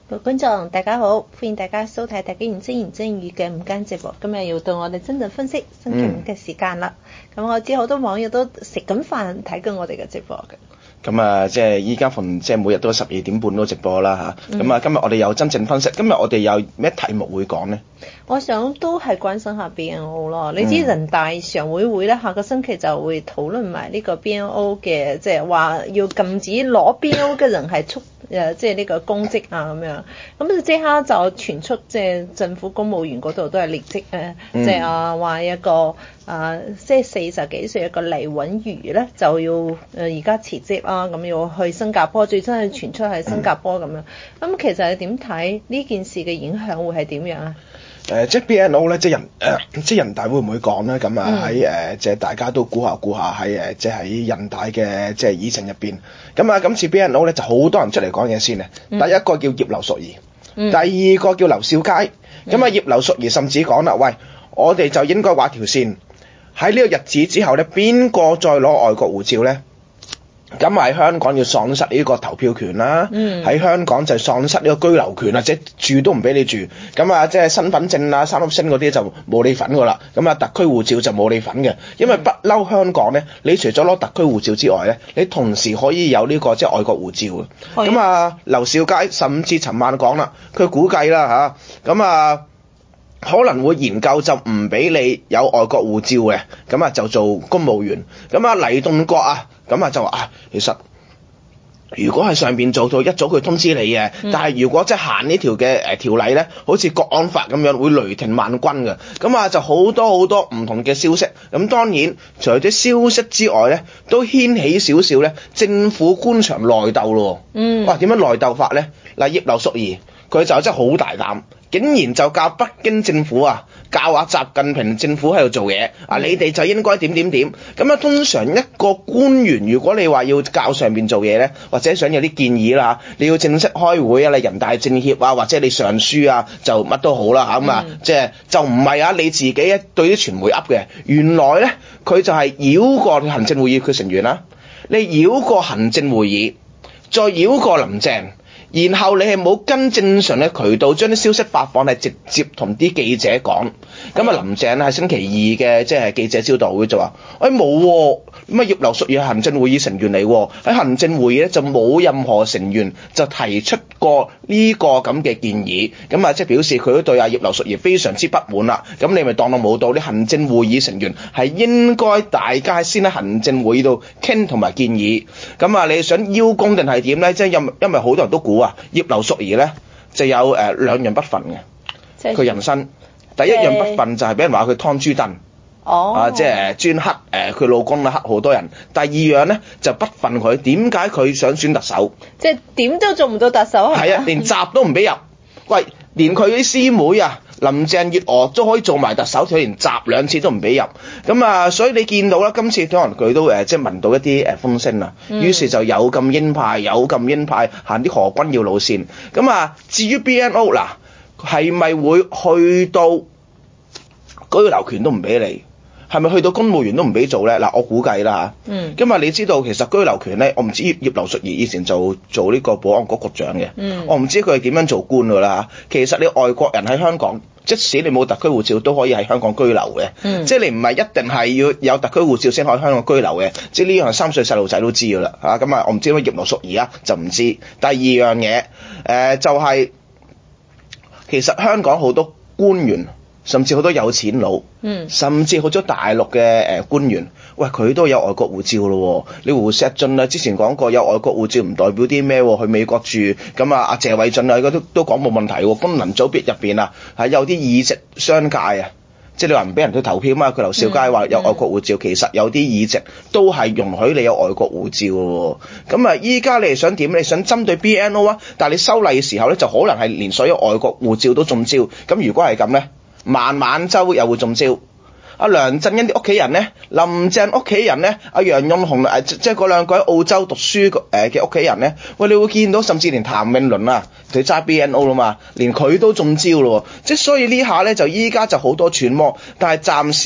各位觀眾大家好，歡迎大家收睇《大家言真言真語》嘅午間直播。今日又到我哋真人分析星期五嘅時間啦。咁我知好多網友都食緊飯睇緊我哋嘅直播嘅。 咁啊，即係依家逢即係每日都12點半都直播啦嚇。咁啊，今日我哋有真正分析。今日我哋有咩題目會講呢？ 我想都係關心下 BNO 咯。你知人大常委會咧，下個星期就會討論埋呢個 BNO 嘅，即係話要禁止攞 BNO 嘅人係即係呢個公職啊咁樣。咁就即刻就傳出即係政府公務員嗰度都係離職即係話一個即係40幾歲一個黎允如咧就要而家辭職啦，咁要去新加坡，最新係傳出係新加坡咁樣。咁其實你點睇呢件事嘅影響會係點樣啊？ 即係 BNO 咧，即係人大會唔會講咧？咁啊喺即係大家都估下喺即係喺人大嘅即係議程入邊。咁啊，今次 BNO 咧就好多人出嚟講嘢先啊。第一個叫葉劉淑儀，第二個叫劉兆佳。咁啊，葉劉淑儀甚至講啦，喂，我哋就應該畫條線喺呢個日子之後咧，邊個再攞外國護照咧？咁喺香港要喪失呢個投票權啦，喺香港就喪失呢個居留權啊，即係住都唔俾你住。咁啊，即係身份證啊、三粒星嗰啲就冇你份噶啦。咁啊，特區護照就冇你份嘅，因為不嬲香港咧，你除咗攞特區護照之外咧，你同時可以有呢個即係外國護照嘅。咁啊，劉兆佳甚至尋晚講啦，佢估計啦嚇，咁啊可能會研究就唔俾你有外國護照嘅，咁啊就做公務員。咁啊黎棟國啊，咁啊就話其實如果係上邊做到一早佢通知你嘅，但係如果即係行呢條嘅條例咧，好似國安法咁樣會雷霆萬鈞嘅。咁啊就好多唔同嘅消息。咁當然除咗啲消息之外咧，都掀起少少咧政府官場內鬥咯。哇，點樣內鬥法咧？嗱，葉劉淑儀佢就真係好大膽，竟然就教北京政府教下習近平政府喺度做嘢你哋就應該點。咁啊，通常一個官員如果你話要教上面做嘢咧，或者想有啲建議啦，你要正式開會啊，你人大政協或者你上書啊，就乜都好啦咁啊，即係就唔係你自己對啲傳媒噏嘅，原來咧佢就係繞過行政會議佢成員啦，你繞過行政會議，再繞過林鄭。然後你係冇跟正常嘅渠道將啲消息發放，係直接同啲記者講。咁啊林鄭喺星期二嘅即係記者招待會就話：冇喎，咁啊葉劉淑儀係行政會議成員嚟喎，喺行政會議咧就冇任何成員就提出過呢個咁嘅建議。咁啊即係表示佢都對葉劉淑儀非常之不滿啦。咁你咪當我冇到，啲行政會議成員係應該大家先喺行政會議度傾同埋建議。咁啊你想邀功定係點咧？即係因為好多人都估葉劉淑儀咧就有兩樣不忿嘅，佢人生第一樣不忿就係俾人話佢劏豬凳，即係專黑佢老公啦，黑好多人。第二樣咧就不忿佢點解佢想選特首，即係點都做唔到特首係啊，連閘都唔俾入。喂，連佢啲師妹林鄭月娥都可以做埋特首，佢連閘2次都唔俾入。咁啊，所以你見到啦，今次可能佢都即係聞到一啲風聲啦，於是就有咁鷹派行啲何君堯路線。咁啊，至於 BNO 嗱，係咪會去到居留權都唔俾你？係咪去到公務員都唔俾做咧？嗱，我估計啦嚇。因為你知道其實居留權咧，我唔知葉劉淑儀以前做呢個保安局局長嘅，我唔知佢係點樣做官㗎啦嚇。其實你外國人喺香港，即使你冇特區護照都可以喺香港居留嘅，即係你唔係一定係要有特區護照先可以喺香港居留嘅。即係呢樣3歲細路仔都知㗎啦嚇。咁啊，我唔知點解葉劉淑儀就唔知。第二樣嘢就係其實香港好多官員。甚至好多有錢佬，甚至好多大陸嘅官員，喂佢都有外國護照咯喎。你胡錫進之前講過有外國護照唔代表啲咩喎？去美國住咁阿謝偉俊都講冇問題喎。功能組別入邊係有啲議席商界即係你話唔俾人去投票嘛？佢劉兆佳話有外國護照，其實有啲議席都係容許你有外國護照喎。咁依家你係想點？你想針對 BNO 但係你修例嘅時候咧，就可能係連所有外國護照都中招。咁如果係咁咧？孟晚舟又會中招，梁振英啲屋企人咧，林鄭屋企人咧，楊潤雄即係嗰兩個喺澳洲讀書嘅屋企人咧，喂，你會見到甚至連譚詠麟佢揸 BNO 啦嘛，連佢都中招咯，即係所以呢下咧就依家就好多揣摩，但係暫時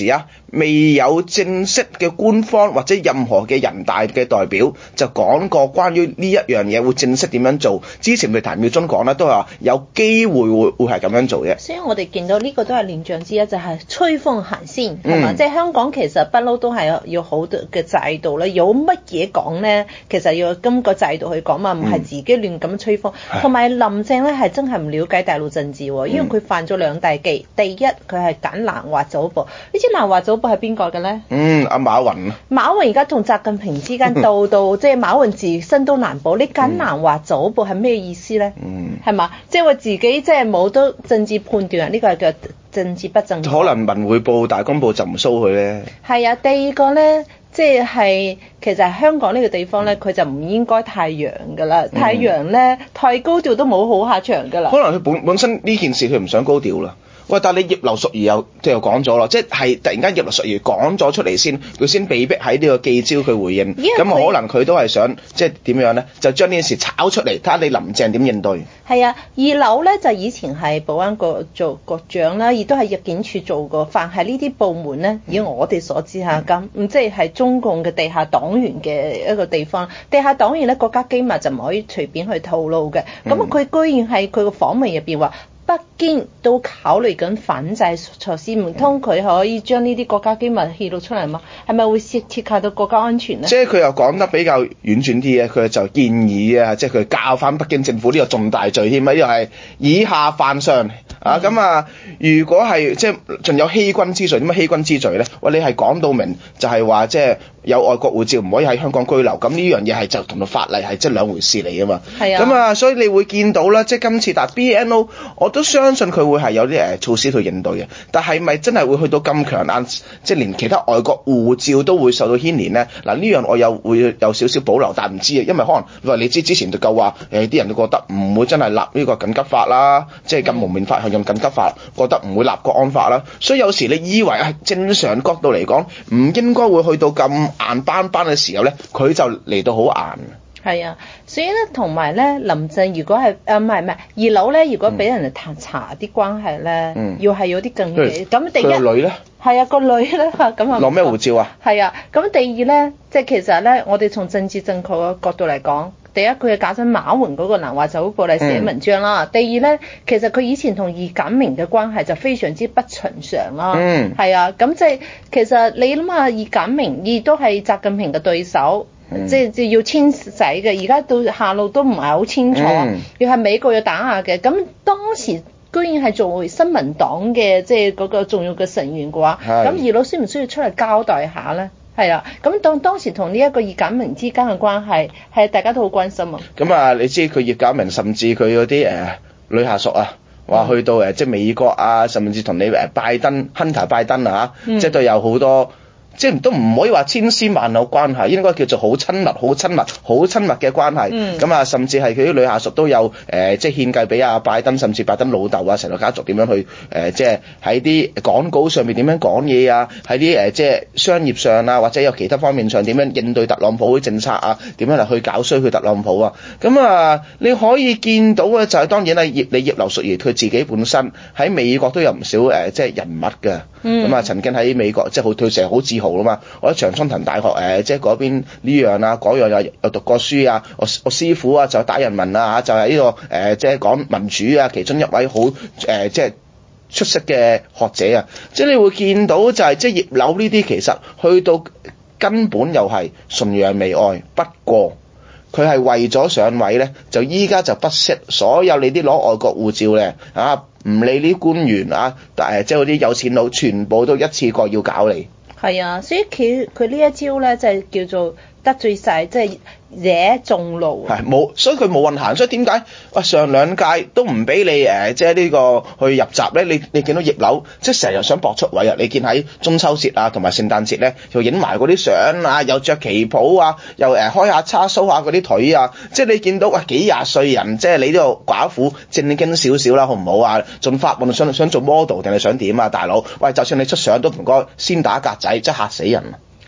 未有正式嘅官方或者任何嘅人大嘅代表就講過關於呢一樣嘢會正式點樣做。之前咪譚耀宗講啦，都係話有機會會係咁樣做嘅。 所以我哋見到呢個都係亂象之一，就係吹風行先係嘛？即係香港其實不嬲都係要好多嘅制度咧，有乜嘢講咧，其實要今個制度去講嘛，唔係自己亂咁吹風。同埋林鄭咧係真係唔了解大陸政治喎，因為佢犯咗兩大忌。第一，佢係揀南華早報，你知南華早報係邊個嘅咧？ 阿馬雲。 馬雲而家同習近平之間到即係馬雲自身都難保，你揀南華早報係咩意思咧？係嘛？即係話自己即係冇得政治判斷，呢個係叫政治不正確。 可能文匯報、大公報就唔騷佢咧。係啊，第二個咧，即係其實香港呢個地方咧，佢就唔應該太陽㗎啦。太陽咧太高調都冇好下場㗎啦。 可能佢本身呢件事佢唔想高調啦。喂，但係你葉劉淑儀又講咗咯，即係突然間葉劉淑儀講咗出嚟先，佢先被逼喺呢個記招佢回應，咁可能佢都係想即係點樣咧？就將呢件事炒出嚟，睇下你林鄭點應對。 係啊，二樓咧就以前係保安局做局長啦，亦都係入境處做過。凡係呢啲部門咧，以我哋所知下咁，即係中共嘅地下黨員嘅一個地方。地下黨員咧，國家機密就唔可以隨便去透露嘅。咁佢居然喺佢個訪問入邊話，北京都考慮緊反制措施，唔通佢可以將呢啲國家機密泄露出嚟嗎？係咪會涉及到國家安全呢？ 即係佢又講得比較婉轉啲嘅，佢就建議啊，即係佢教翻北京政府呢個重大罪添啊，呢個係以下犯上啊。咁啊，如果係即係仲有欺君之罪，點解欺君之罪咧？喂，你係講到明就係話即係有外國護照唔可以喺香港居留，咁呢樣嘢係就同法例係即係兩回事嚟啊嘛。係啊。咁啊，所以你會見到啦，即係今次但 BNO 我都相信佢會係有啲措施去應對嘅，但係咪真係會去到咁強硬，即係連其他外國護照都會受到牽連咧？嗱，呢樣我又會有少少保留，但唔知啊，因為可能你知之前就夠話啲人都覺得唔會真係立呢個緊急法啦，即係禁蒙面法係用緊急法，覺得唔會立國安法啦，所以有時你以為正常角度嚟講唔應該會去到咁硬邦邦嘅時候咧，佢就嚟到好硬。 係啊，所以咧同埋咧，林鄭如果係唔係二樓咧，如果俾人哋查啲關係咧，要係有啲更嘅。咁第一個女咧， 係啊個女咧咁啊攞咩護照啊？ 係啊，咁第二咧，即係其實咧，我哋從政治正確嘅角度嚟講，第一佢係假想馬雲嗰個南華早報嚟寫文章啦。第二咧，其實佢以前同易簡明嘅關係就非常之不尋常啦。係啊，咁即係其實你諗下，易簡明亦都係習近平嘅對手。即係要遷徙嘅，而家到下路都唔係好清楚，要係美國要打壓嘅。咁當時居然係作為新民黨嘅即係嗰個重要嘅成員嘅話，咁二佬需唔需要出嚟交代下咧？係啊，咁當時同呢一個易簡明之間嘅關係係大家都好關心啊。 咁啊，你知佢易簡明甚至佢嗰啲女下屬啊，話去到即係美國啊，甚至同你拜登 Hunter 拜登啊即係都有好多。即係都唔可以話千絲萬縷關係，應該叫做好親密嘅關係。咁啊，甚至係佢啲女下屬都有即係獻計俾阿拜登，甚至拜登老豆啊，成個家族點樣去即係喺啲講稿上面點樣講嘢啊，喺啲即係商業上啊，或者有其他方面上點樣應對特朗普嘅政策啊，點樣嚟去搞衰佢特朗普啊。咁啊，你可以見到嘅就係當然啦，葉劉淑儀佢自己本身喺美國都有唔少即係人物㗎。咁啊，曾經喺美國即係佢成日好自豪啦嘛！我喺長春藤大學即係嗰邊呢樣啊嗰樣又讀過書啊，我師傅啊就打人民啊就係呢個即係講民主啊，其中一位好即係出色嘅學者啊！即係你會見到就係即係葉劉呢啲其實去到根本又係崇洋媚外，不過佢係為咗上位咧，就依家就不惜所有你啲攞外國護照咧啊！唔理啲官員啊，即係嗰啲有錢佬，全部都一次過要搞你。 係啊，所以佢呢一招咧，就係叫做得罪晒，即係惹眾怒。 係冇，所以佢冇運行。所以點解上兩屆都唔俾你即係呢個去入閘咧？你見到葉劉即係成日想搏出位啊！你見喺中秋節啊同埋聖誕節咧，又影埋嗰啲相啊，又着旗袍啊，又開下叉 show 下嗰啲腿啊！即係你見到幾廿歲人，即係你呢個寡婦正經少少啦，好唔好啊？仲發夢想做 model 定係想點啊，大佬？喂，就算你出相都唔該先打格仔，即係嚇死人。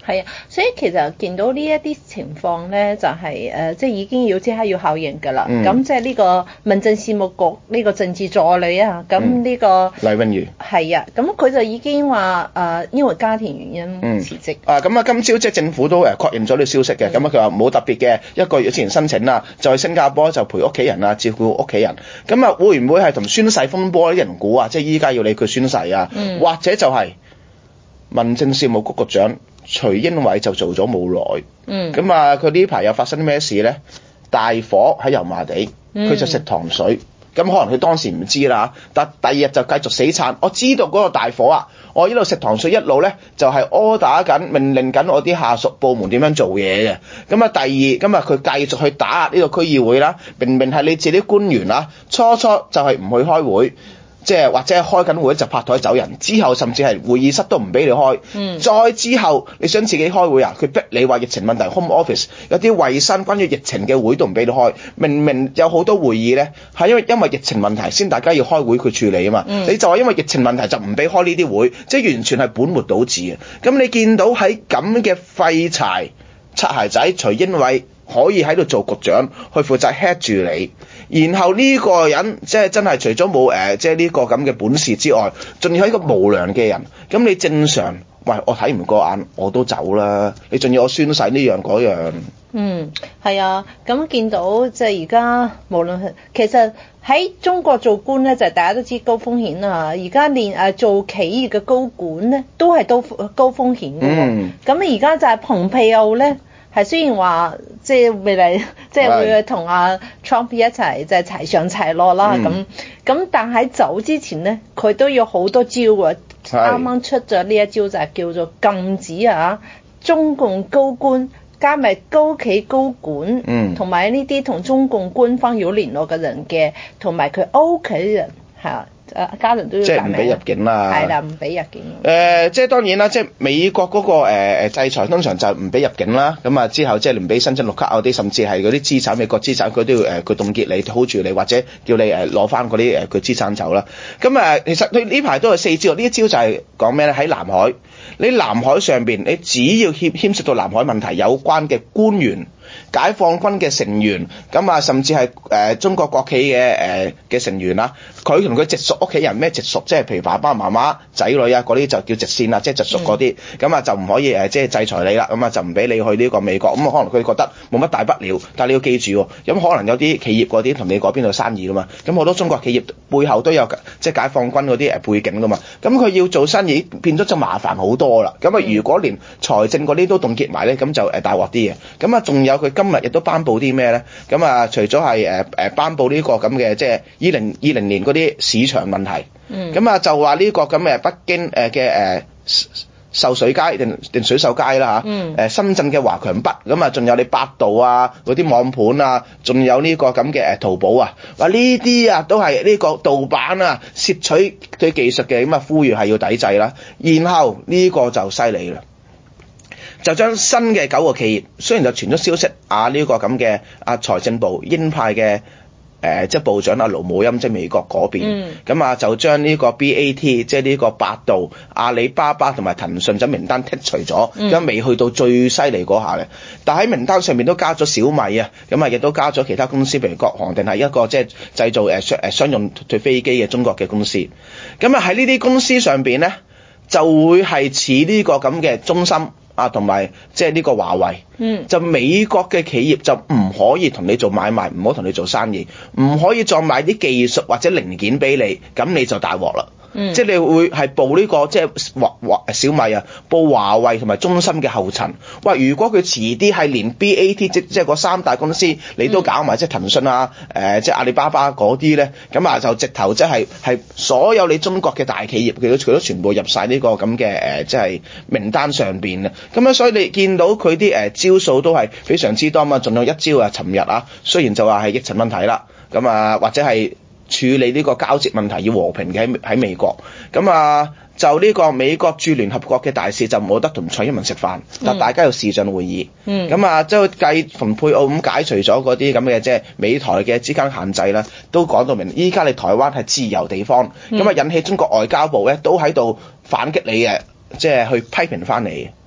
係啊，所以其實見到呢一啲情況咧，就係即係已經要即刻要效應㗎啦。咁即係呢個民政事務局呢個政治助理啊，咁呢個黎穎瑜係啊，咁佢就已經話因為家庭原因辭職。 咁啊，今朝即係政府都確認咗呢個消息嘅。咁啊，佢話冇特別嘅，1個月之前申請啦，就去新加坡就陪屋企人啊，照顧屋企人。咁啊，會唔會係同宣誓風波啲人估啊？即係依家要理佢宣誓啊，或者就係民政事務局局長徐英偉就做咗冇耐，咁啊佢呢排又發生啲咩事咧？大火喺油麻地，佢就食糖水，咁可能佢當時唔知啦，但第二日就繼續死撐。我知道嗰個大火啊，我一路食糖水一路咧就係 order 緊命令緊我啲下屬部門點樣做嘢嘅。咁啊第二，咁啊佢繼續去打壓呢個區議會啦，明明係你自己啲官員啦，初就係唔去開會。即係或者係開緊會就拍台走人，之後甚至係會議室都唔俾你開。再之後你想自己開會啊，佢逼你話疫情問題 home office 有啲衞生關於疫情嘅會都唔俾你開。明有好多會議咧係因為疫情問題先大家要開會去處理啊嘛。你就話因為疫情問題就唔俾開呢啲會，即係完全係本末倒置啊！咁你見到喺咁嘅廢柴擦鞋仔徐英偉可以喺度做局長，去負責 head 住你，然後呢個人即係真係除咗冇即係呢個咁嘅本事之外，仲要係一個無良嘅人。咁你正常，喂，我睇唔過眼，我都走啦。你仲要我宣誓呢樣嗰樣？ 係啊。咁見到即係而家無論係其實喺中國做官咧，就係大家都知高風險啊。而家連做企業嘅高管咧，都係高風險嘅喎。咁而家就係蓬佩奧咧。係雖然話即係未嚟，即係會同阿 Trump 一齊即係齊上齊落啦咁，但喺走之前咧，佢都有好多招喎。啱啱出咗呢一招就係叫做禁止中共高官加埋高企高管，同埋呢啲同中共官方有聯絡嘅人嘅，同埋佢屋企人家人都要即係唔俾入境啦， 係啦，唔俾入境。 即係當然啦，即係美國嗰個制裁通常就唔俾入境啦。咁啊之後即係唔俾申請綠卡嗰啲，甚至係嗰啲資產美國資產佢都要佢凍結你 hold 住你，或者叫你攞翻嗰啲佢資產走啦。咁其實佢呢排都有4招，呢一招就係講咩咧？喺南海，你南海上邊你只要牽涉到南海問題有關嘅官員、解放軍嘅成員，咁啊甚至係中國國企嘅成員啦，佢同佢直屬屋企人咩直屬，即係譬如爸爸媽媽仔女啊嗰啲就叫直線啦，即係直屬嗰啲，咁啊就唔可以即係制裁你啦，咁啊就唔俾你去呢個美國。咁可能佢覺得冇乜大不了，但係你要記住喎，咁可能有啲企業嗰啲同你嗰邊度生意噶嘛，咁好多中國企業背後都有即係解放軍嗰啲背景噶嘛，咁佢要做生意變咗就麻煩好多啦。咁啊如果連財政嗰啲都凍結埋咧，咁就大鑊啲嘅。咁啊仲有佢今日亦都頒布啲咩咧？咁啊除咗係頒布呢個咁嘅即係2020年嗰啲市場問題，咁啊就話呢個咁嘅北京嘅秀水街定水秀街啦深圳嘅華強北，咁啊仲有你百度啊嗰啲網盤啊，仲有呢個咁嘅淘寶啊，話呢啲都係呢個盜版啊竊取對技術嘅，咁啊呼籲係要抵制啦。然後呢個就犀利啦，就將新嘅9個企業，雖然就傳咗消息呢個咁嘅財政部鷹派嘅即係部長盧武鑫，即係美國嗰邊，咁就將呢個 BAT 即係呢個百度、阿里巴巴同埋騰訊就名單剔除咗，咁未去到最犀利嗰下嘅。但喺名單上面都加咗小米啊，咁亦都加咗其他公司，譬如國航定係一個即係製造商用對飛機嘅中國嘅公司。咁喺呢啲公司上邊咧，就會係似呢個咁嘅中芯同埋即係呢個華為，就美國嘅企業就唔可以同你做買賣，唔好同你做生意，唔可以再買啲技術或者零件俾你，咁你就大鑊啦。即係你會係步呢個即係小米步華為同埋中芯嘅後塵。喂，如果佢遲啲係連 BAT 即係嗰3大公司你都搞埋，即係騰訊即係阿里巴巴嗰啲咧，咁就直頭即係所有你中國嘅大企業佢都全部入晒呢個咁嘅即係名單上邊啊。咁所以你見到佢啲招數都係非常之多嘛。仲有一招尋日雖然就話係疫情問題啦，咁或者係處理呢個交接問題要和平嘅喺美國，咁就呢個美國駐聯合國嘅大使就冇得同蔡英文食飯，但大家有視像會議，咁即係繼蓬佩奧咁解除咗嗰啲咁嘅即係美台嘅之間限制啦，都講到明依家你台灣係自由地方，咁引起中國外交部咧都喺度反擊你即係去批評翻你。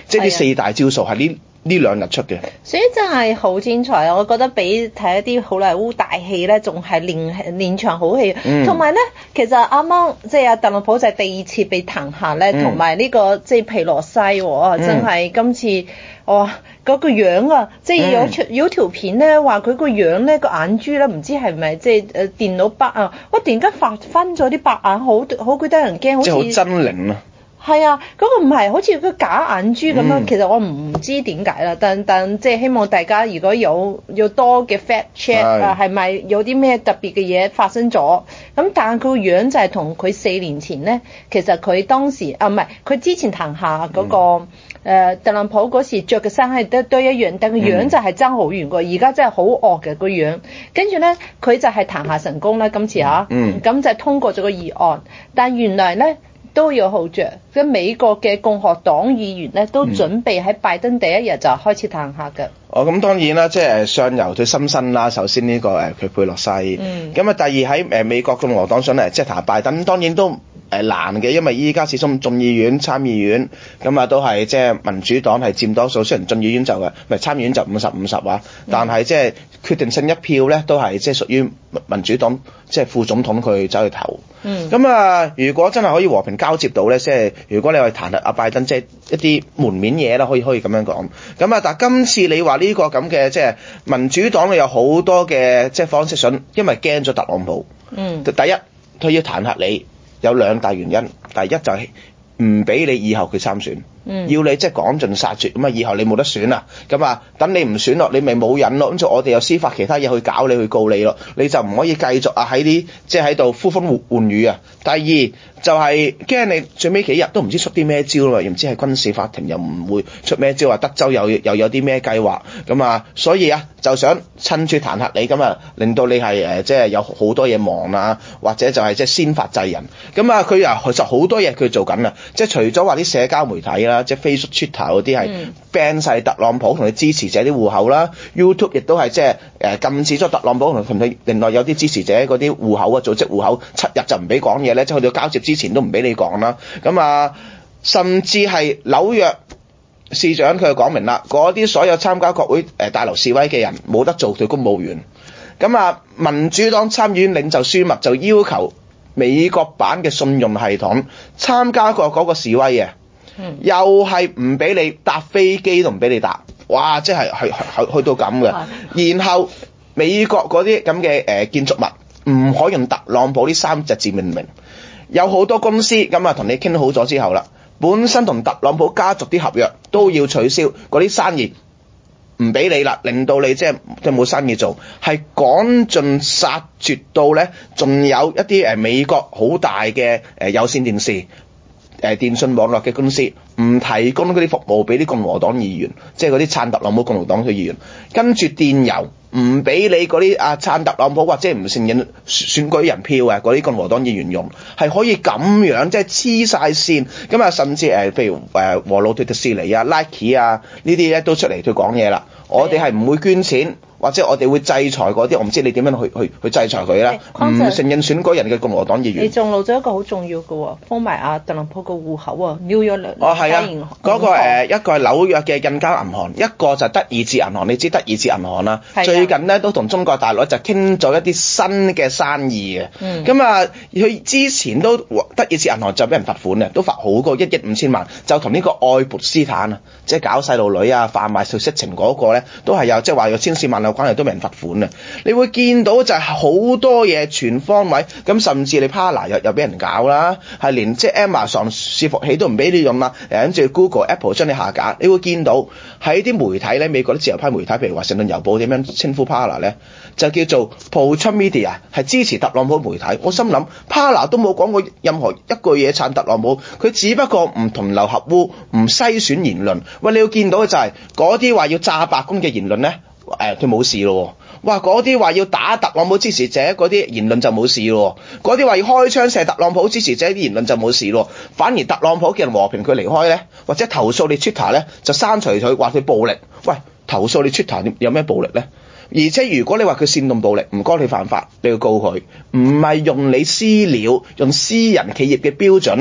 即係呢4大招數係呢2日出嘅。 所以真係好精彩啊！我覺得比睇一啲好萊塢大戲咧，仲係連場好戲。同埋咧，其實啱啱即係阿特朗普就係第2次被彈劾咧，同埋呢個即係佩洛西喎，真係今次哇嗰個樣啊，即係有條片咧話佢個樣咧個眼珠咧唔知係咪即係電腦白啊，我突然間發翻咗啲白眼，好鬼得人驚，好似即係好猙獰啊！ 係啊，嗰個唔係好似個假眼珠咁樣，其實我唔知點解啦。但即係希望大家如果有多嘅 fact check 係咪有啲咩特別嘅嘢發生咗？咁但係佢個樣就係同佢4年前咧，其實佢當時唔係佢之前彈下嗰個特朗普嗰時着嘅衫係都一樣，但個樣就係爭好遠㗎。而家真係好惡嘅個樣。跟住咧，佢就係彈下成功啦，今次咁就通過咗個議案。但原來咧，都有好着，咁美國嘅共和黨議員咧都準備喺拜登第1日就開始彈劾嘅。 咁當然啦，即係上游對心身啦。首先呢個佢佩洛西，咁啊第二喺美國共和黨想即係彈劾拜登，當然都難嘅，因為依家始終眾議院、參議院咁啊都係即係民主黨係佔多數，雖然眾議院就參議院就50-50啊，但係即係決定性一票咧都係即係屬於民主黨即係副總統佢走去投。咁啊，如果真係可以和平交接到咧，即係如果你去彈劾阿拜登，即係一啲門面嘢啦，可以咁樣講。咁啊，但係今次你話呢個咁嘅即係民主黨有好多嘅即係方式想，因為驚咗特朗普。第一，佢要彈劾你有2大原因，第一就係唔俾你以後佢參選。要你即係趕盡殺絕，咁啊以後你冇得選啦，咁啊等你唔選落，你咪冇癮咯，咁就我哋有司法其他嘢去搞你去告你咯，你就唔可以繼續喺啲即係喺度呼風喚雨啊。第二就係驚你最尾幾日都唔知出啲咩招啦，又唔知係軍事法庭又唔會出咩招，話德州又有啲咩計劃，咁啊所以就想趁住彈劾你，咁啊令到你係即係有好多嘢忙啊，或者就係即係先發制人，咁啊佢其實好多嘢佢做緊啊，即係除咗話啲社交媒體啦，即係 Facebook、Twitter 嗰啲係 ban 晒特朗普同佢支持者啲戶口啦，YouTube 亦都係即係禁止咗特朗普同佢另外有啲支持者嗰啲戶口啊，組織戶口7日就唔俾講嘢咧，即係去到交接之前都唔俾你講啦。咁啊，甚至係紐約市長佢就講明啦，嗰啲所有參加國會大樓示威嘅人冇得做佢公務員。咁啊，民主黨參議院領袖舒默就要求美國版嘅信用系統參加過嗰個示威嘅。又係唔俾你搭飛機都唔俾你搭，哇！即係去到咁嘅。然後美國嗰啲咁嘅建築物唔可以用特朗普呢3隻字命名，有好多公司咁啊同你傾好咗之後啦，本身同特朗普家族啲合約都要取消，嗰啲生意唔俾你啦，令到你即係冇生意做，係趕盡殺絕到咧，仲有一啲美國好大嘅有線電視。電信網絡嘅公司唔提供嗰啲服務俾啲共和黨議員，即係嗰啲撐特朗普共和黨嘅議員，跟住電郵唔俾你嗰啲撐特朗普或者唔承認選舉人票嗰啲共和黨議員用，係可以咁樣即係黐晒線。咁啊，甚至譬如和路迪士尼啊、Nike 啊呢啲咧都出嚟佢講嘢啦，我哋係唔會捐錢。或者我哋會制裁嗰啲，我唔知你點樣去制裁佢啦。唔承認選舉人嘅共和黨議員。 你仲漏咗一個好重要嘅喎，封埋阿特朗普個戶口啊，New York 係啊，嗰個一個係紐約嘅印加銀行，一個就係德意志銀行。你知德意志銀行啦，最近咧都同中國大陸就傾咗一啲新嘅生意嘅。咁啊，佢之前都德意志銀行就俾人罰款嘅，都罰好過1億5千萬，就同呢個愛潑斯坦啊，即係搞細路女啊、販賣色情嗰個咧，都係有即係話有千絲萬縷關係都俾人罰款啊！你會見到就係好多嘢全方位，咁甚至你 Parler 又俾人搞啦，係連即係 Amazon 伺服器都唔俾你用啦，跟住 Google、Apple 將你下架。你會見到喺啲媒體咧，美國啲自由派媒體，譬如話《聖頓郵報》點樣稱呼 Parler 咧，就叫做 Pro-Trump Media， 係支持特朗普媒體。我心諗 Parler 都冇講過任何一句嘢撐特朗普，佢只不過唔同流合污，唔篩選言論。喂，你要見到嘅就係嗰啲話要炸白宮嘅言論咧。佢冇事咯，哇！嗰啲話要打特朗普支持者嗰啲言論就冇事咯，嗰啲話要開槍射特朗普支持者啲言論就冇事咯，反而特朗普嘅人和平佢離開咧，或者投訴你 Twitter 咧就刪除佢，話佢暴力。喂，投訴你 Twitter 有咩暴力咧？而且如果你話佢煽動暴力，唔該你犯法，你要告佢，唔係用你私了用私人企業嘅標準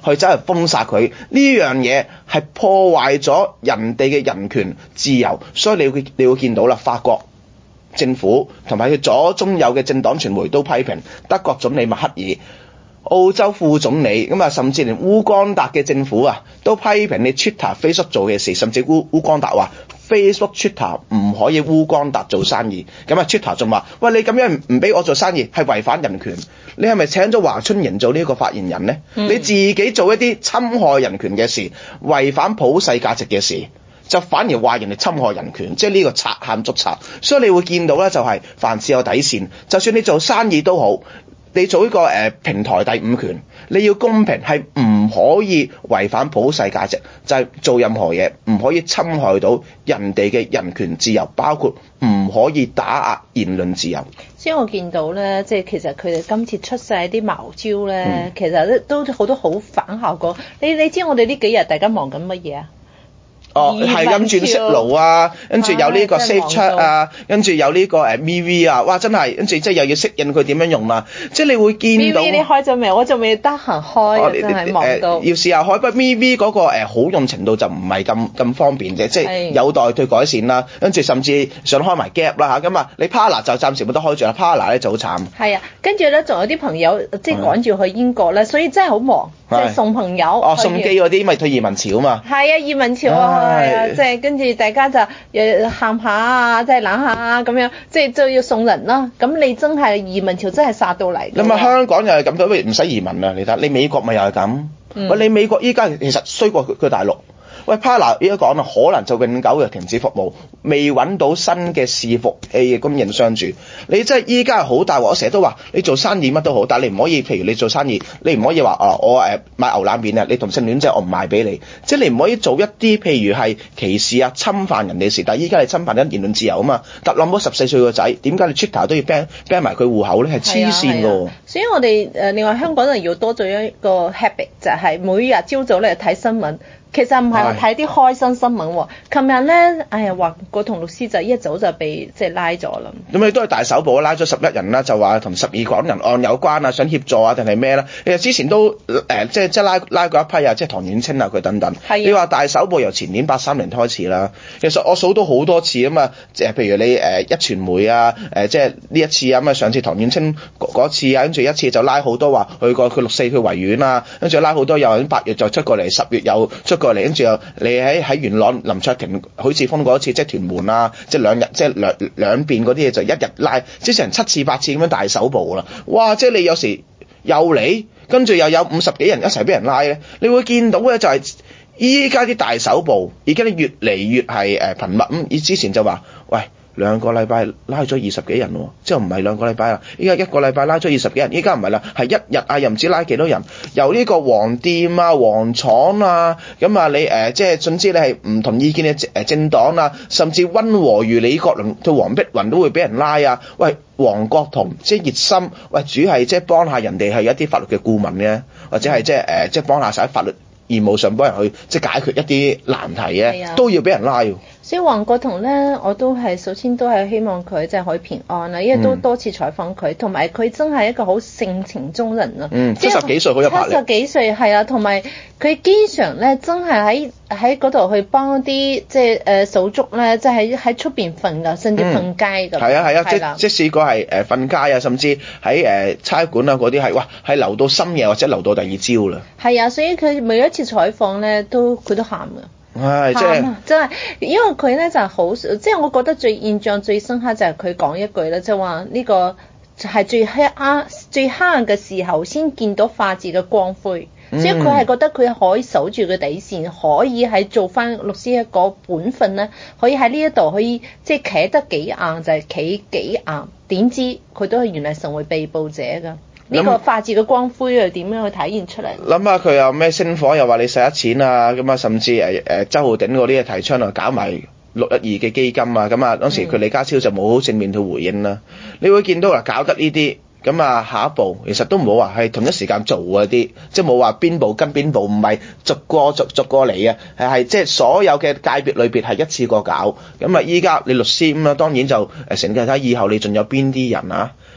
去走去封殺佢，呢樣嘢係破壞咗人哋嘅人權自由，所以你會見到啦，法國政府同埋佢左中右嘅政黨傳媒都批評，德國總理默克爾、澳洲副總理咁啊，甚至連烏干達嘅政府啊都批評你 Twitter、Facebook 做嘅事，甚至烏干達話 Facebook、Twitter 唔可以烏干達做生意。咁啊 Twitter 仲話：喂，你咁樣唔俾我做生意係違反人權。你係咪請咗華春瑩做呢個發言人呢？你自己做一啲侵害人權嘅事，違反普世價值嘅事，就反而話人哋侵害人權，即係呢個賊喊捉賊。所以你會見到咧，就係凡事有底線，就算你做生意都好。你做呢個平台第五權，你要公平，係唔可以違反普世價值，就係做任何嘢唔可以侵害到人哋嘅人權自由，包括唔可以打壓言論自由。 所以我見到咧，即係其實佢哋今次出晒啲茅招咧，其實都好多好反效果。你知我哋呢幾日大家忙緊乜嘢啊？ 係跟住息爐啊，跟住有呢個 SafeChat 啊，跟住有呢個MeWe 啊，哇！真係跟住即係又要適應佢點樣用啊，即係你會見到。MeWe 你開咗未？我仲未得閒開，真係忙到。要試下開，不過 MeWe 嗰個好用程度就唔係咁方便啫，即係有待佢改善啦。跟住甚至想開埋 Gap 啦嚇，咁啊你 Parler 就暫時冇得開住啦 ，Parler 咧就好慘。係啊， 跟住咧仲有啲朋友即係趕住去英國咧，所以真係好忙，即係送朋友。送機嗰啲咪退移民潮啊嘛。係啊，移民潮啊。係啊，即係跟住大家就喊下啊，即係冷下啊咁樣，即係就要送人啦。咁你真係移民潮真係殺到嚟。咁啊，香港又係咁，不如唔使移民啦。你睇你美國咪又係咁。喂，你美國依家其實衰過佢大陸。喂 Parler 依家講啦，可能就永久嘅停止服務，未揾到新嘅伺服器嘅供應商住。你真係依家係好大鑊，我成日都話你做生意乜都好，但係你唔可以，譬如你做生意，你唔可以話我賣牛腩麵啊，你同性戀者我唔賣俾你，即係你唔可以做一啲譬如係歧視啊、侵犯人哋事。但係依家你侵犯緊言論自由啊嘛。特朗普14歲個仔，點解你 Twitter 都要 ban 埋佢戶口咧？係黐線㗎。所以我哋另外香港人要多做一個 habit， 就係每日朝早咧睇新聞。其實唔係話睇啲開心新聞喎。琴日咧，哎呀，話個同律師就一早就被即係拉咗啦。咁你都係大搜捕拉咗11人啦，就話同12港人案有關啊，想協助啊定係咩啦？其實之前都即係拉過一批啊，即係唐婉清啊佢等等。係。你話大搜捕由前年83年開始啦，其實我數到好多次啊嘛，譬如你壹傳媒啊，即係呢一次啊，咁啊上次唐婉清嗰次啊，跟住一次就拉好多話去過佢6、4去維園啊，跟住拉好多又喺8月就出過嚟，10月又出過嚟，跟住又你喺元朗林卓廷許智峰嗰一次，即係屯門啊，即係2日，即係兩邊嗰啲嘢就一日拉，即係成7次8次咁樣大搜捕啦。哇！即係你有時又嚟，跟住又有50幾人一齊俾人拉咧，你會見到咧就係依家啲大搜捕而家越嚟越係頻密。以之前就話喂。2個禮拜拉咗20幾人喎，之後唔係2個禮拜啦，依家1個禮拜拉咗20幾人，依家唔係啦，係一日啊又唔知拉幾多人，由呢個黃店啊、黃廠啊，咁啊你即係總之你係唔同意見嘅政黨啊，甚至溫和如李國麟對黃碧雲都會俾人拉啊，喂黃國同即係熱心，喂主係即係幫下人哋係一啲法律嘅顧問嘅，或者係即係幫下晒法律義務上幫人去即係解決一啲難題嘅，都要俾人拉。所以黃國同咧，我都係首先都係希望佢即係可以平安啦，因為都多次採訪佢，同埋佢真係一個好性情中人啊。70幾歲好有魄力。70幾歲係啊，同埋佢經常咧真係喺嗰度去幫啲即係手足咧，即係喺出邊瞓㗎，甚至瞓街㗎。係啊，即試過係瞓街啊，甚至喺差館啊嗰啲係哇係留到深夜或者留到第二朝啦。係啊，所以佢每一次採訪咧佢都喊㗎。係真係，因為佢咧就係好，即係我覺得印象最深刻就係佢講一句咧，就話呢個係最黑暗嘅時候先見到法治嘅光輝，所以佢係覺得佢可以守住個底線，可以喺做翻律師一個本分咧，可以喺呢一度可以即係企得幾硬就係企幾硬，點知佢都係原來成為被捕者㗎。呢個法治嘅光輝又點樣去體現出嚟？諗下佢有咩星火，又話你使一錢啊，咁啊，甚至周浩鼎嗰啲提倡啊，搞埋612嘅基金啊，咁啊，當時佢李家超就冇好正面去回應啦。你會見到嗱，搞得呢啲，咁啊，下一步其實都唔好話係同一時間做嗰啲，即係冇話邊步跟邊步，唔係逐個嚟啊，係即係所有嘅界別裏邊係一次過搞。咁啊，依家你律師咁啊，當然就成日睇以後你仲有邊啲人啊？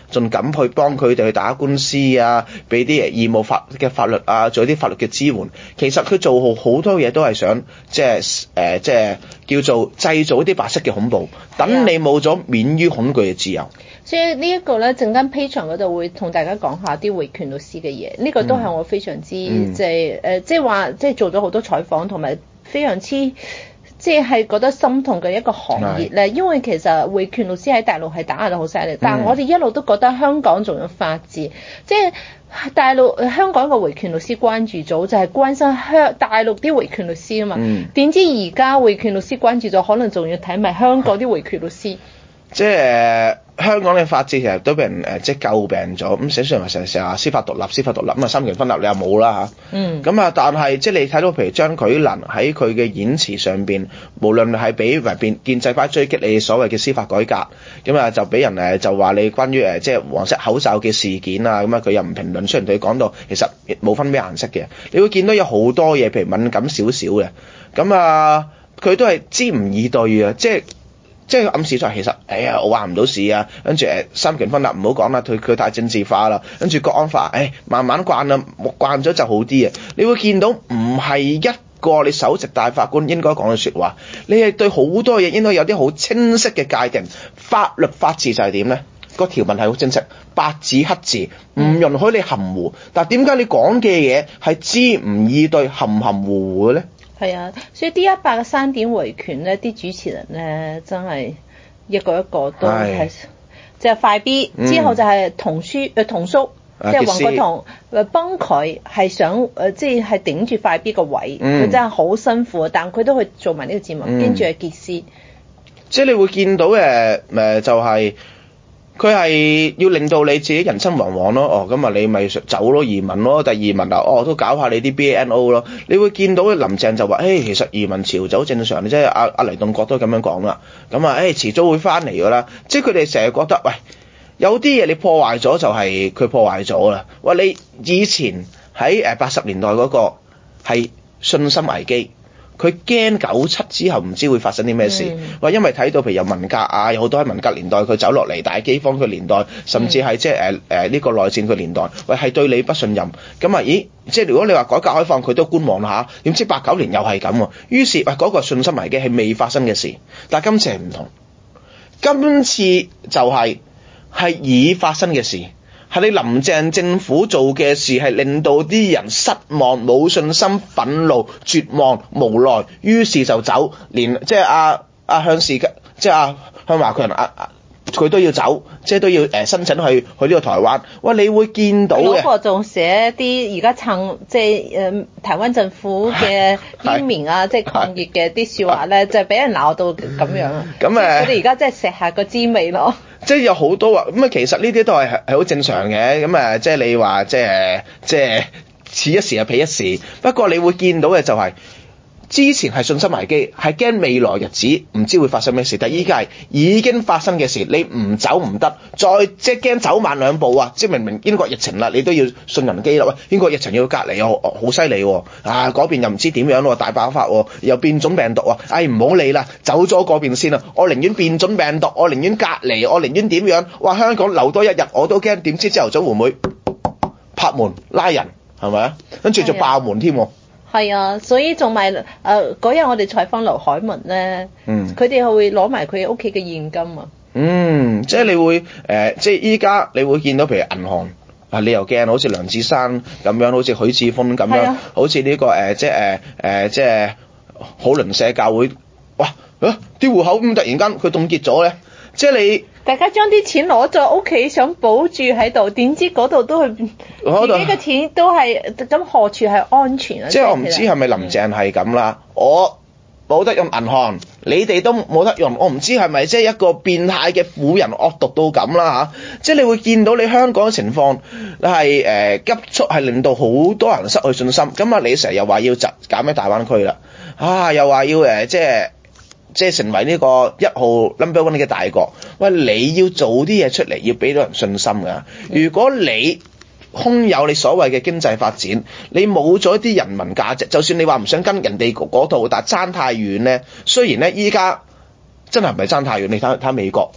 盡敢去幫佢哋去打官司啊，俾啲義務法律啊，做啲法律嘅支援。其實佢做好多嘢都係想即係叫做製造一啲白色嘅恐怖，等你冇咗免於恐懼嘅自由。 所以呢一個咧，陣間 Patreon 嗰度會同大家講下啲維權律師嘅嘢。呢個都係我非常之即係話即係做咗好多採訪，同埋非常之即係覺得心痛嘅一個行業咧。因為其實維權律師喺大陸係打壓得好犀利，但係我哋一路都覺得香港仲有法治，即係大陸香港嘅維權律師關注組就係關心大陸啲維權律師啊嘛。點知而家維權律師關注組可能仲要睇埋香港啲維權律師。 即係香港嘅法治其實都俾人即係詬病咗，咁寫上話成日話司法獨立咁啊，三權分立你又冇啦嚇。咁啊，但係即係你睇到譬如張舉能喺佢嘅演詞上邊，無論係俾建制派追擊你所謂嘅司法改革，咁啊就俾人就話你關於即係黃色口罩嘅事件啊，咁啊佢又唔評論，雖然佢講到其實冇分咩顏色嘅，你會見到有好多嘢譬如敏感少少嘅，咁啊佢都係支吾以對啊，即係暗示咗其實，我話唔到事啊，跟住三權分立唔好講啦，佢太政治化啦，跟住國安法，慢慢慣啦，慣咗就好啲啊。你會見到唔係一個你首席大法官應該講嘅説話，你係對好多嘢應該有啲好清晰嘅界定。法律法治就係點呢？個條文係好清晰，白紙黑字，唔容許你含糊。但係點解你講嘅嘢係支吾以對、含含糊糊嘅呢？ 係啊，所以 D100嘅3點維權咧，啲主持人咧真係一個一個都係，就係快 B 之後就係童叔，即係黃國桐崩潰係想即係頂住快 B 個位，佢真係好辛苦，但佢都去做埋呢個節目，跟住係傑斯。 即係你會見到就係。佢係要令到你自己人生惶惶咯，咁啊你咪走咯，移民咯，但移民都搞下你啲 BNO 咯。你會見到林鄭就話，其實移民潮走正常，即係阿黎棟國都咁樣講啦。咁啊，遲早會翻嚟㗎啦。即係佢哋成日覺得，喂，有啲嘢你破壞咗就係佢破壞咗啦。喂，你以前喺80年代嗰個係信心危機。佢驚97之後唔知會發生啲咩事，因為睇到譬如有文革啊，有好多喺文革年代佢走落嚟，大饑荒嘅年代，甚至係即係呢個內戰嘅年代，係對你不信任，咁啊即係如果你話改革開放佢都觀望下，點知89年又係咁喎，於是嗰個信心危機係未發生嘅事，但係今次係唔同，今次就係已發生嘅事。係你林鄭政府做嘅事係令到啲人失望、冇信心、憤怒、絕望、無奈，於是就走，連即係向士即係向華強佢都要走，即係都要申請去呢個台灣。喂，你會見到嘅。嗰個仲寫啲而家撐即係台灣政府嘅英明啊，即係抗疫嘅啲説話咧，就係俾人鬧到咁樣。咁佢哋而家即係食下個滋味咯。即係有好多話咁啊，其實呢啲都係好正常嘅。咁即係你話即係此一時彼一時。不過你會見到嘅就係。之前係信心危機，係驚未來日子唔知會發生咩事，但係依家係已經發生嘅事，你唔走唔得，再即係驚走慢兩步啊！即係明明英國疫情啦，你都要信人機啦。喂，英國疫情要隔離又好犀利喎，嗰邊又唔知點樣喎，大爆發喎，又變種病毒啊！唔好理啦，走咗嗰邊先啦。我寧願變種病毒，我寧願隔離，我寧願點樣？哇！香港留多一日我都驚，點知朝頭早會唔會拍門拉人係咪啊？跟住就爆門添喎。 係啊，所以仲埋嗰日我哋採訪劉海文咧，佢哋會攞埋佢屋企嘅現金啊。 即係你會即係依家你會見到譬如銀行你又驚，好似梁志山咁樣，好似許智峰咁樣，好似呢個即係好鄰舍教會，哇啲戶口咁突然間佢凍結咗咧，即係你。 大家將啲錢攞咗屋企，想保住喺度，點知嗰度都係自己嘅錢都係咁，何處係安全啊？ 即係我唔知係咪林鄭係咁啦，我冇得用銀行，你哋都冇得用，我唔知係咪即係一個變態嘅婦人惡毒到咁啦嚇！即係你會見到你香港嘅情況係急速係令到好多人失去信心。咁你成日又話要減喺大灣區啦，又話要即係成為呢個1號 number one 嘅大國，喂，你要做啲嘢出嚟，要俾到人信心㗎。如果你空有你所謂嘅經濟發展，你冇咗啲人民價值，就算你話唔想跟人哋嗰度，但係爭太遠咧。雖然咧依家真係唔係爭太遠，你睇美國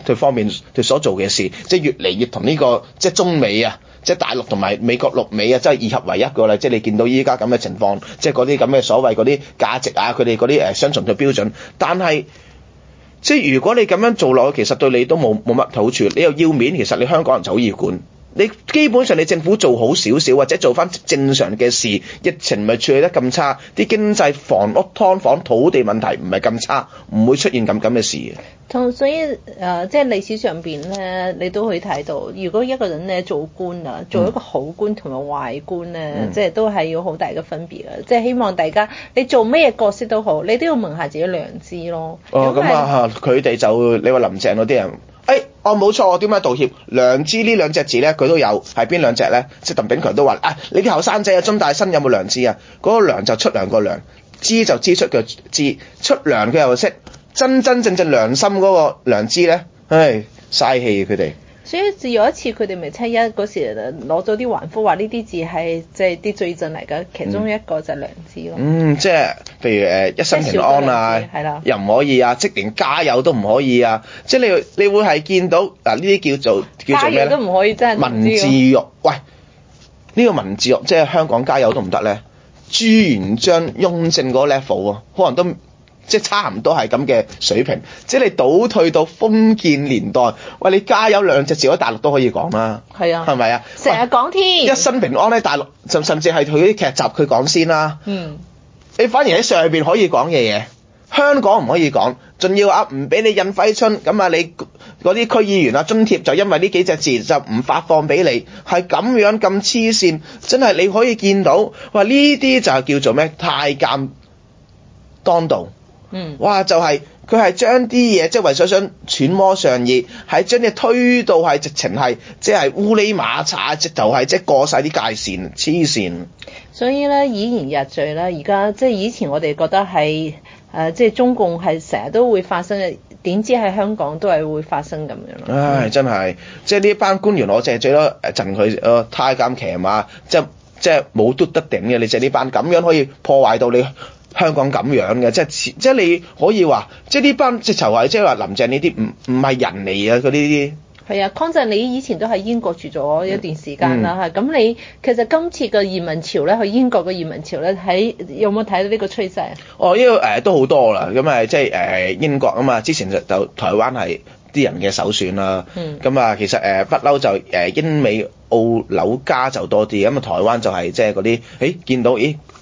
佢方面佢所做嘅事，即係越嚟越同呢個即係中美啊，即係大陸同埋美國陸美啊，真係二合為一個啦。即係你見到依家咁嘅情況，即係嗰啲咁嘅所謂嗰啲價值啊，佢哋嗰啲雙重嘅標準，但係即係如果你咁樣做落去，其實對你都冇乜好處。你又要面，其實你香港人就好易管。你基本上你政府做好少少，或者做翻正常嘅事，疫情唔係處理得咁差，啲經濟、房屋、劏房、土地問題唔係咁差，唔會出現咁嘅事嘅。 所以即係歷史上邊咧，你都可以睇到，如果一個人咧做官啊，做一個好官同埋壞官咧，即係都係要好大嘅分別嘅。即係希望大家你做咩角色都好，你都要問下自己良知咯。 咁佢哋就你話林鄭嗰啲人。冇錯，我點解道歉？良知呢兩隻字咧，佢都有，係邊兩隻咧？即係鄧炳強都話你啲後生仔啊，中大生有冇良知啊？嗰個良就出糧個良，知就支出嘅知，出糧佢又識，真正良心嗰個良知咧，嘥氣佢哋。所以有一次佢哋咪7·1嗰時攞咗啲橫幅，話呢啲字係即係啲罪證嚟㗎，其中一個就係良知咯。即係譬如一生平安啊，又唔可以啊，即連加油都唔可以啊，即係你會係見到呢啲叫做咩咧？加油都唔可以，真係文字獄。喂，呢個文字獄即係香港加油都唔得咧，朱元璋雍正嗰 level 啊，可能都。即係差唔多係咁嘅水平，即係你倒退到封建年代，喂，你加油兩隻字喺大陸都可以講啦， 係啊， 係咪啊？ 成日講添， 一生平安咧，大陸甚至係佢啲劇集佢講先啦。你反而喺上邊可以講嘅嘢，香港唔可以講，仲要唔俾你印揮春，咁你嗰啲區議員啊津貼就因為呢幾隻字就唔發放俾你，係咁樣咁黐線，真係你可以見到，哇！呢啲就係叫做咩？太監當道。哇！就係佢係將啲嘢即係為咗想揣摩上意，係將你推到係直情係即係烏哩馬叉，直頭係即係過晒啲界線，黐線。 所以咧以言入罪啦，而家即係以前我哋覺得係即係中共係成日都會發生嘅，點知喺香港都係會發生咁樣咯。 真係即係呢班官員，我淨係最多贈佢太監騎馬，即係冇嘟得頂嘅。你就呢班咁樣可以破壞到你香港咁樣嘅，即係你可以話，即係呢班直頭係即係話林鄭呢啲唔係人嚟嘅嗰啲。 係啊，康振你以前都喺英國住咗一段時間啦，咁你其實今次嘅移民潮咧，去英國嘅移民潮咧，有冇睇到呢個趨勢啊？ 呢個都好多啦，咁即係英國啊嘛，之前就台灣係啲人嘅首選啦，咁其實不嬲就英美澳紐加就多啲，咁台灣就係即係嗰啲見到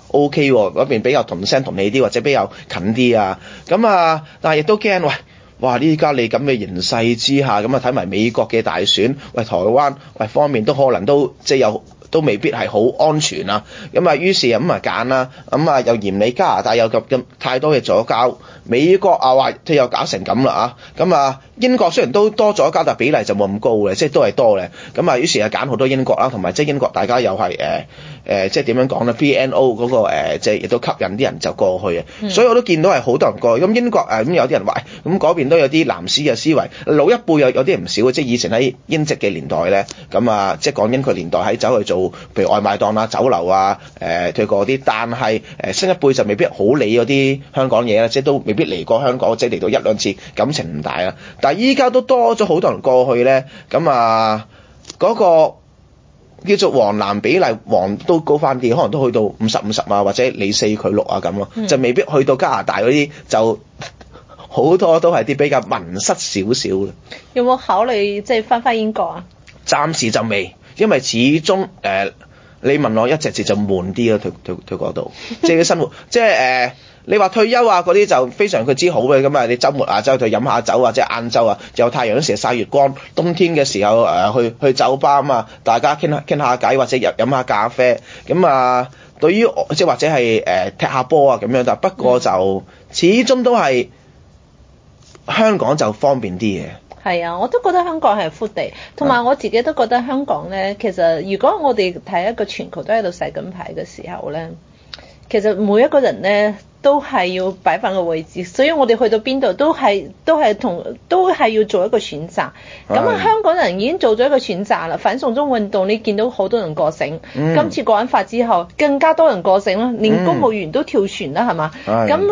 OK 喎，嗰邊比較同聲同氣啲，或者比較近啲啊，但係亦都驚哇！呢家你咁嘅形勢之下，咁睇埋美國嘅大選，台灣方面都可能都即係都未必係好安全啊，於是咁揀啦，又嫌你加拿大有咁太多嘅左膠，美國話佢又搞成咁啦英國雖然都多咗加，但比例就冇咁高嘅，即係都係多嘅，於是揀好多英國啦，同埋即係英國大家又係即係點樣講咧 BNO 嗰個即係亦都吸引啲人就過去啊，所以我都見到係好多人過去，咁英國咁有啲人話咁嗰邊都有啲藍絲嘅思維，老一輩有啲唔少嘅，即係以前喺英殖嘅年代咧，即係港英嘅年代喺走去做譬如外賣檔啊、酒樓啊退過啲，但係新一輩就未必好理嗰啲香港嘢啦，即係都未必嚟過香港，即係嚟到一兩次感情唔大啊，但係依家都多咗好多人過去咧，嗰個叫做黃藍比例，黃都高翻啲，可能都去到50-50啊，或者你4佢6啊咁咯，就未必去到加拿大嗰啲，就好多都係啲比較文室少少嘅。 有冇考慮即係翻英國啊？ 暫時就未，因為始終你問我一隻字就悶啲咯，佢嗰度即係啲生活，即係你話退休啊嗰啲就非常之好嘅，咁你週末啊走去飲下酒啊，即係晏晝啊有太陽嗰時曬月光，冬天嘅時候去酒吧啊嘛，大家傾下偈或者飲下咖啡，對於即係或者係踢下波啊咁樣，但不過就始終都係香港就方便啲嘅。 係啊，我都覺得香港係福地，同埋我自己都覺得香港咧，其實如果我哋睇一個全球都喺度洗緊牌嘅時候咧，其實每一個人咧都係要擺翻個位置，所以我哋去到邊度都係要做一個選擇。咁香港人已經做咗一個選擇啦，反送中運動你見到好多人覺醒，今次國安法之後更加多人覺醒啦，連公務員都跳船啦，係嘛？咁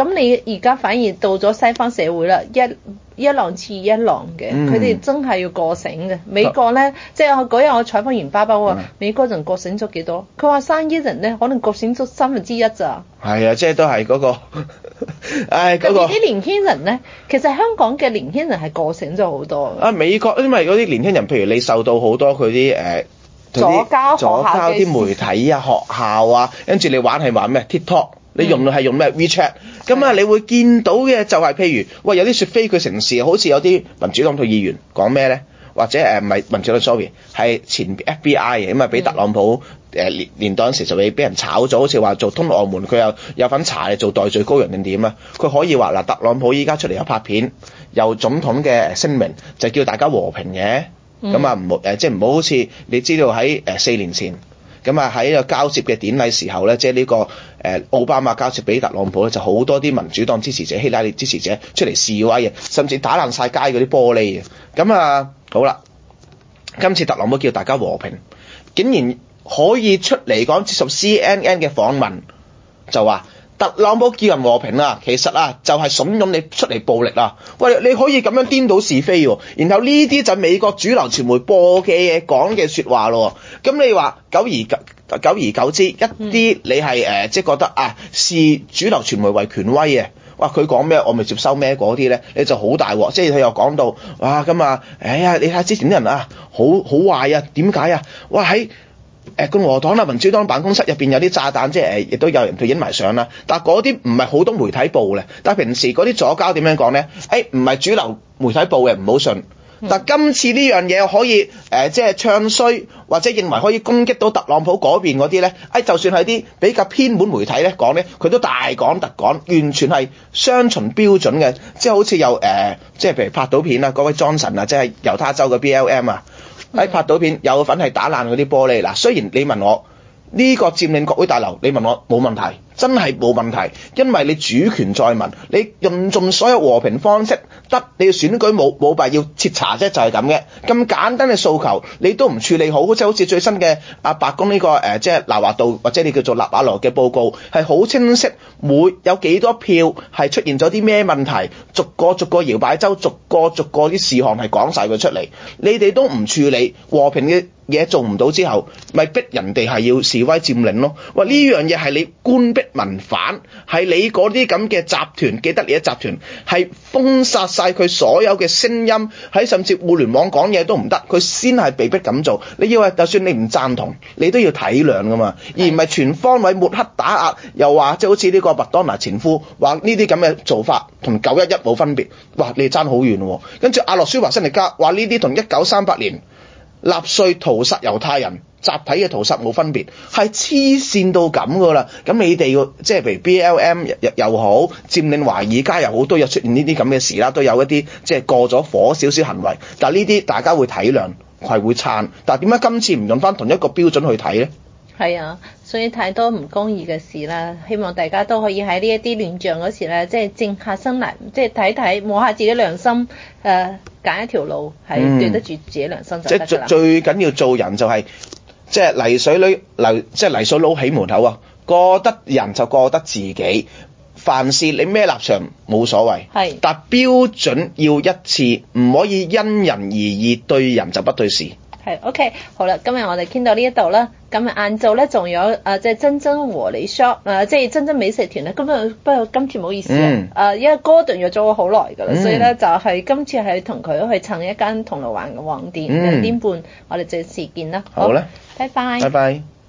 咁你而家反而到咗西方社會啦，一浪似一浪嘅，佢哋真係要覺醒嘅。美國咧，即係嗰日我採訪完爸爸話，美國人覺醒咗幾多？佢話生意人咧可能覺醒咗1/3咋。係啊，即係都係嗰個，唉嗰個。 啲年輕人咧，其實香港嘅年輕人係覺醒咗好多。 美國因為嗰啲年輕人，譬如你受到好多佢啲左膠啲媒體啊、學校啊，跟住你玩咩 TikTok。你用係用咩 WeChat？咁啊，你會見到嘅就係譬如，喂有啲説非佢城市，好似有啲民主黨嘅議員講咩咧？或者唔係民主黨 sorry，係前 FBI 嘅，咁啊俾特朗普年代嗰時就俾人炒咗，好似話做通俄門，佢有份查你做代罪羔羊定點啊？佢可以話嗱，特朗普依家出嚟有拍片，有總統嘅聲明，就叫大家和平嘅，咁啊唔好即係唔好好似你知道喺4年前。咁啊喺個交接嘅典禮時候咧，即係呢個奧巴馬交接俾特朗普咧，就好多啲民主黨支持者、希拉里支持者出嚟示威啊，甚至打爛晒街嗰啲玻璃啊。咁啊好啦，今次特朗普叫大家和平，竟然可以出嚟講接受 CNN 嘅訪問，就話特朗普叫人和平啊，其實啊就係慫恿你出嚟暴力啊！喂，你可以咁樣顛倒是非喎，然後呢啲就美國主流傳媒播嘅嘢講嘅説話咯。咁你話久而久之，一啲你係即係覺得啊視主流傳媒為權威嘅，哇佢講咩我咪接收咩嗰啲咧，你就好大鑊。即係佢又講到哇咁啊，哎呀你睇下之前啲人啊好壞啊，點解啊？哇喺共和黨啦、民主黨辦公室入邊有啲炸彈，即係亦都有人去影埋相啦。但係嗰啲唔係好多媒體報嘅，但係平時嗰啲左膠點樣講咧？唔係主流媒體報嘅，唔好信。但今次呢樣嘢可以即係唱衰或者認為可以攻擊到特朗普嗰邊嗰啲咧，就算係啲比較偏門媒體咧講咧，佢都大講特講，完全係雙重標準嘅，即係好似有即係譬如拍到片啊，嗰位 Johnson 啊，即係猶他州嘅 BLM 啊，拍到片有份係打爛嗰啲玻璃。嗱，雖然你問我呢個佔領國會大樓，你問我冇問題，真係冇問題，因為你主權在民，你用盡所有和平方式得，你要選舉舞弊要徹查啫，就係咁嘅。咁簡單嘅訴求你都唔處理好，即係好似最新嘅白宮呢個即係納華度或者你叫做納瓦羅嘅報告係好清晰，有幾多票係出現咗啲咩問題，逐個搖擺州，逐個啲事項係講晒佢出嚟，你哋都唔處理和平嘅嘢做唔到之後，咪逼人哋係要示威佔領咯。哇！呢樣嘢係你官逼民反，係你嗰啲咁嘅集團，記得你嘅集團係封殺晒佢所有嘅聲音，喺甚至互聯網講嘢都唔得，佢先係被逼咁做。你以為就算你唔贊同，你都要體諒噶嘛，而唔係全方位抹黑打壓，又話即係好似呢個麥當娜前夫話呢啲咁嘅做法同911冇分別。哇！你爭好遠喎。跟住阿諾舒華辛力加話呢啲同1938年納粹屠殺猶太人集體嘅屠殺冇分別，係黐線到咁噶啦。咁你哋即係譬如 BLM 又好，佔領華爾街又好，都有出現呢啲咁嘅事啦，都有一啲即係過咗火少少行為。但係呢啲大家會體諒，係會撐。但係點解今次唔用翻同一個標準去睇咧？ 係啊，所以太多唔公義嘅事啦。希望大家都可以喺呢一啲亂象嗰時咧，即係靜下心嚟，即係睇睇摸下自己良心，揀一條路係對得住自己良心就得㗎啦。即係最緊要做人就係即係泥水佬起門口啊，過得人就過得自己。凡事你咩立場冇所謂，係，但標準要一致，唔可以因人而異，對人就不對事。 係 OK， 好啦，今日我哋傾到呢一度啦。今日晏晝咧仲有即係珍珍和你 shop 即係珍珍美食團咧。不過今次唔好意思因為Gordon約咗我好耐㗎啦，所以咧就係今次係同佢去蹭一間銅鑼灣嘅黃店，2點半我哋正式見啦。 好啦， 拜拜。 拜拜。